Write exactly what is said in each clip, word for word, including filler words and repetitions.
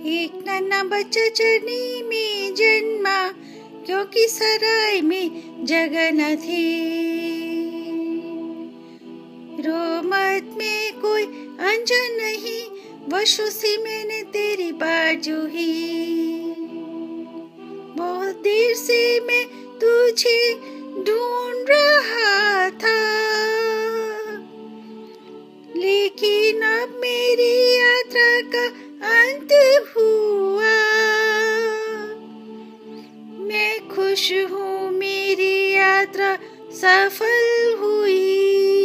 एक नन्हा बच्चा चरनी में जन्मा, क्योंकि सराय में जगह न थी। रोमत में कोई अनजान नहीं, वर्षों से मैंने तेरी बात जोही। बहुत देर से मैं तुझे ढूंढ रहा था, लेकिन अब मेरी यात्रा का अंत हुआ। मैं खुश हूँ, मेरी यात्रा सफल हुई,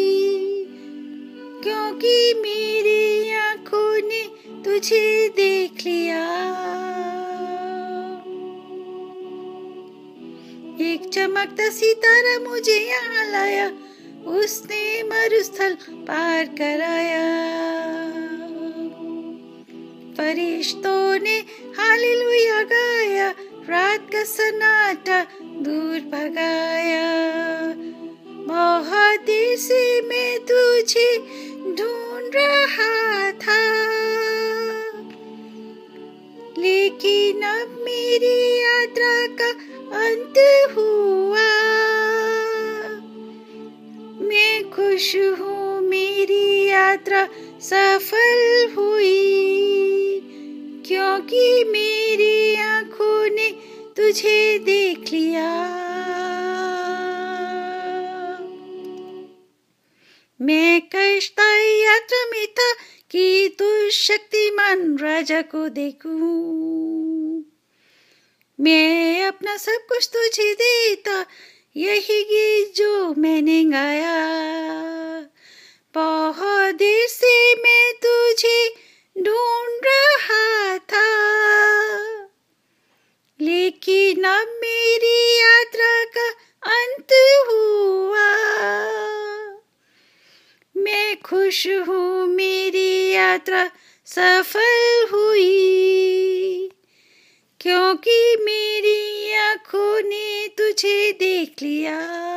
क्योंकि मेरी आँखों ने तुझे देख लिया। एक चमकता सितारा मुझे यहाँ लाया, उसने मरुस्थल पार कराया। फरिश्तों ने हालेलुया गाया, रात का सन्नाटा दूर भगाया। बहुत देर से मैं तुझे ढूंढ रहा था, लेकिन अब मेरी यात्रा का अंत हुआ। मैं खुश हूँ, मेरी यात्रा सफल हुई, क्योंकि मेरी आँखों ने तुझे देख लिया। मैं कष्टदायी यात्रा में था कि तू शक्तिमान राजा को देखूं। मैं अपना सब कुछ तुझे देता, यही गीत जो मैंने गाया। बहुत देर से मैं तुझे ढूंढ रहा था, लेकिन अब मेरी यात्रा का अंत हुआ। मैं खुश हूँ, मेरी यात्रा सफल हुई, क्योंकि मेरी आँखों ने तुझे देख लिया।